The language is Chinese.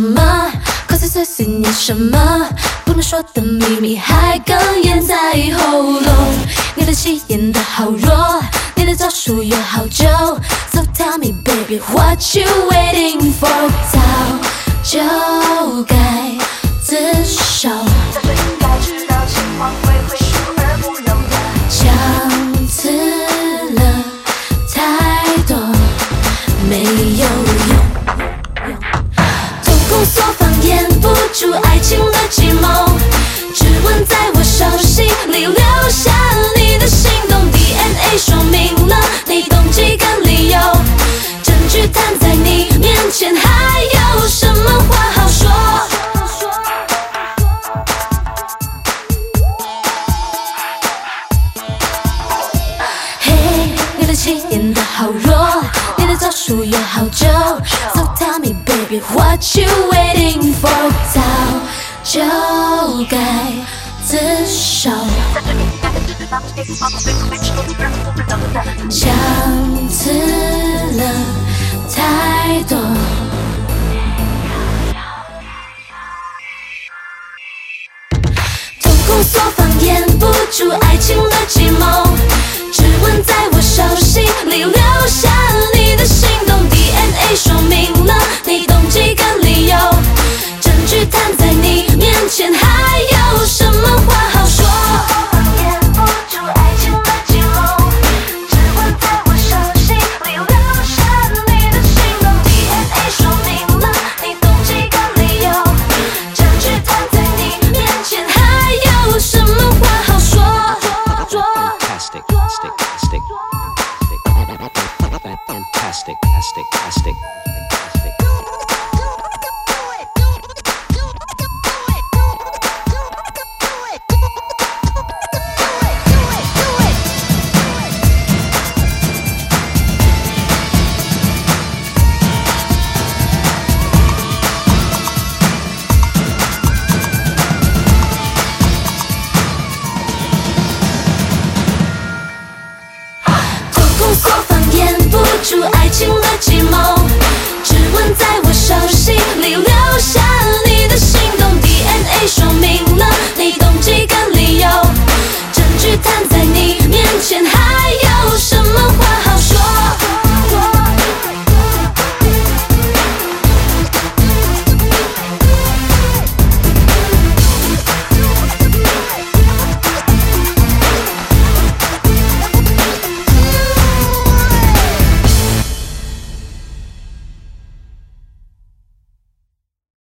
么？口水碎碎念什么？不能说的秘密还哽咽在喉咙。你的气焰的好弱，你的招数有好久。So tell me baby what you waiting for？ 早就该自首。早就应该知道情况会疏而不漏的，强刺了太多没有用。瞳孔所放掩不住爱情的寂寞，指纹在我手心里留下你的行动 DNA 说明了你动机跟理由，证据摊在你面前，还有什么话好说？嘿，你的气焰的好弱，你的招数有好久。So tell me baby what you waiting for？ 早就该自首。强刺了太多。瞳孔所放掩不住爱情的寂寞，指纹在我手心里留下你的行动 DNA 说明了你懂